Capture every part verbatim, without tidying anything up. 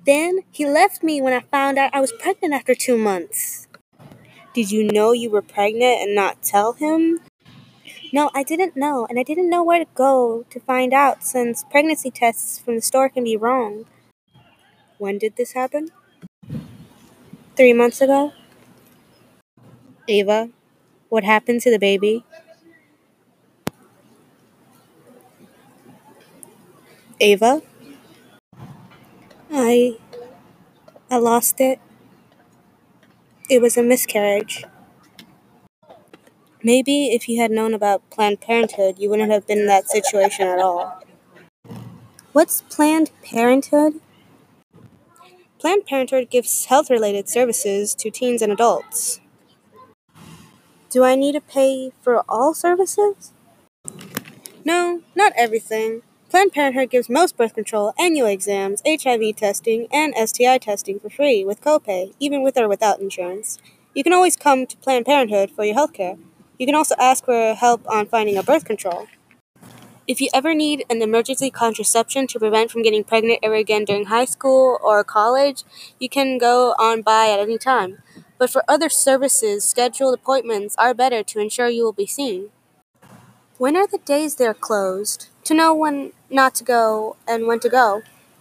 Then he left me when I found out I was pregnant after two months. Did you know you were pregnant and not tell him? No, I didn't know, and I didn't know where to go to find out since pregnancy tests from the store can be wrong. When did this happen? Three months ago? Ava, what happened to the baby? Ava? I... I lost it. It was a miscarriage. Maybe if you had known about Planned Parenthood, you wouldn't have been in that situation at all. What's Planned Parenthood? Planned Parenthood gives health-related services to teens and adults. Do I need to pay for all services? No, not everything. Planned Parenthood gives most birth control, annual exams, H I V testing, and S T I testing for free with copay, even with or without insurance. You can always come to Planned Parenthood for your health care. You can also ask for help on finding a birth control. If you ever need an emergency contraception to prevent from getting pregnant ever again during high school or college, you can go on by at any time. But for other services, scheduled appointments are better to ensure you will be seen. When are the days they're closed? To know when not to go and when to go.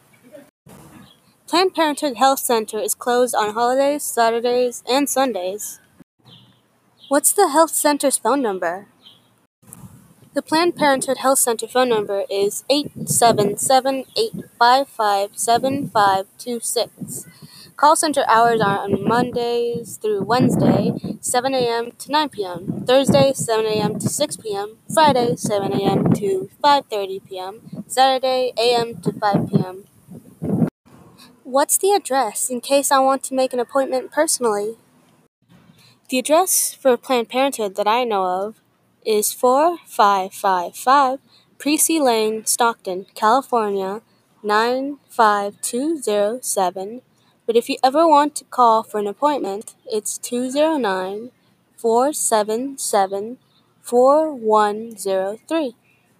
Planned Parenthood Health Center is closed on holidays, Saturdays, and Sundays. What's the health center's phone number? The Planned Parenthood Health Center phone number is eight seven seven, eight five five, seven five two six. Call center hours are on Mondays through Wednesday, seven a.m. to nine p.m., Thursday, seven a.m. to six p.m., Friday, seven a.m. to five thirty p.m., Saturday, a m to five p.m. What's the address in case I want to make an appointment personally? The address for Planned Parenthood that I know of is four five five five Precy Lane, Stockton, California, nine five two zero seven. But if you ever want to call for an appointment, it's two zero nine, four seven seven, four one zero three.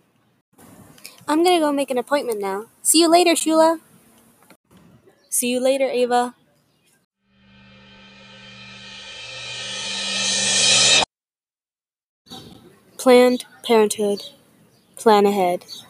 I'm gonna go make an appointment now. See you later, Shula. See you later, Ava. Planned Parenthood. Plan ahead.